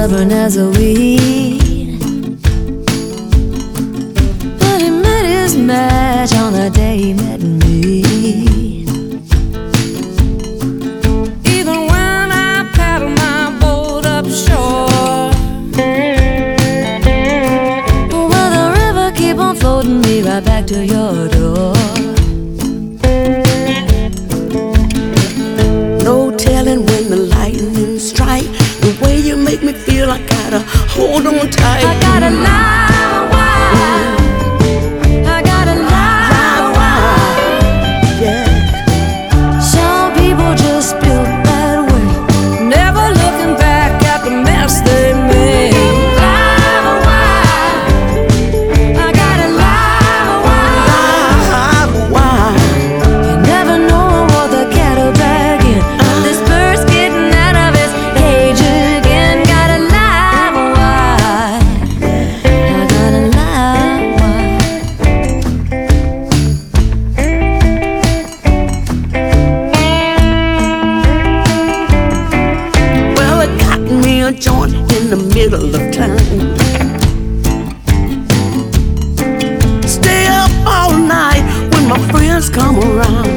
stubborn as a weed, but he met his match on the day he met me. Even when I paddle my boat up shore, will the river keep on floating me right back to your door? No telling when the lightning strike. The way you make me feel, I gotta hold on tight. I gotta lie wide. I gotta lie wide. Yeah. Some people just built that way, never looking back at the mess they made. Lie wide. I gotta lie wide. You never know what the cattle dragging. This bird's getting out of its cage again. Gotta lie wide. I gotta lie wide. Well, it got me a joint in the middle of town. Stay up all night when my friends come around.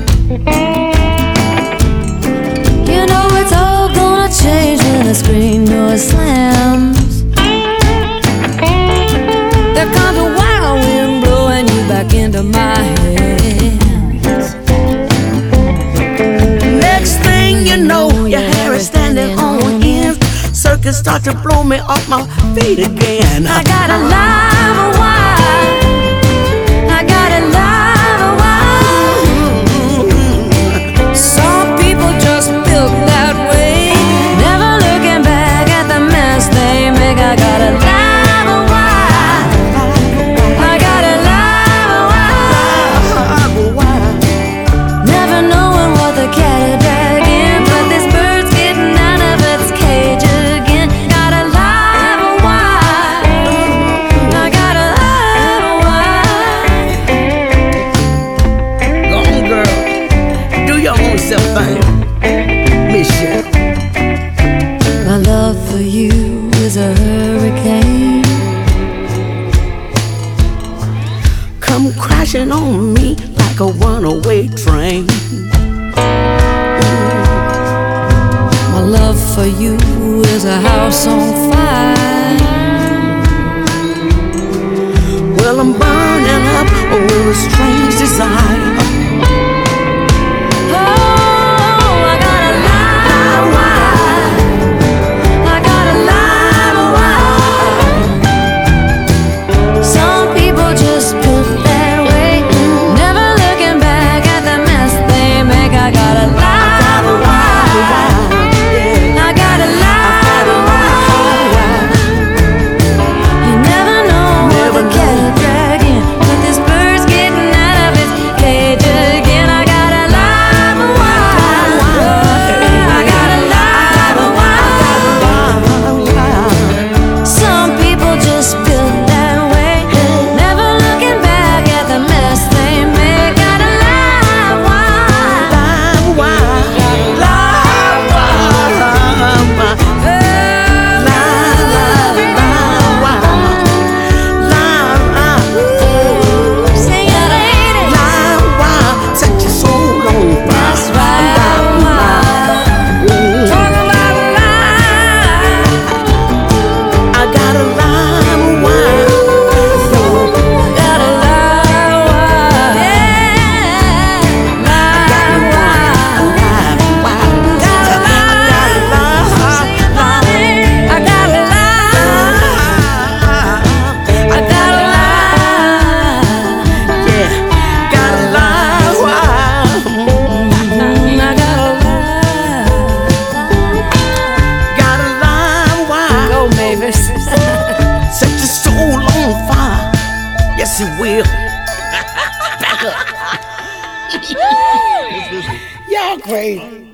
You know it's all gonna change when the screen door slams. There comes a wild wind blowing you back into my hands. Next thing you know, your hair is standing on end. Circus start to blow me off my feet again. I gotta lie wide. I gotta lie wide. Some people just built that way, never looking back at the mess they make. I gotta lie wide. I gotta lie wide. Never knowing what the cat is dragging, but this bird's getting out of its cage again. Gotta lie wide. I gotta lie wide. Go on, girl. Do your own self thing. Miss you. My love for you is a hurricane. Come crashing on me like a runaway train. My love for you is a house on fire. Well, I'm burning up with a strange desire. Oh, I gotta lie wide. I gotta lie wide. Some people just built that way, never looking back at the mess they make. I gotta lie wide. I gotta lie wide. You never know what the cat is dragging, but this bird's getting out of its cage again. I gotta lie wide. I gotta lie wide. Some people just built that way, never looking back at the mess they make. Gotta lie wide. Sing it, lady. Set your soul on fire. That's right. Talk about lie. I gotta lie wide. Gotta lie wide. Yeah. Lie wide. Gotta lie. Sing it, mommy. I gotta lie. I gotta lie. Yeah, gotta lie wide. I gotta lie. Gotta lie wide. Go, Mavis. Set your soul on fire. Yes, it will. Back up. Y'all crazy.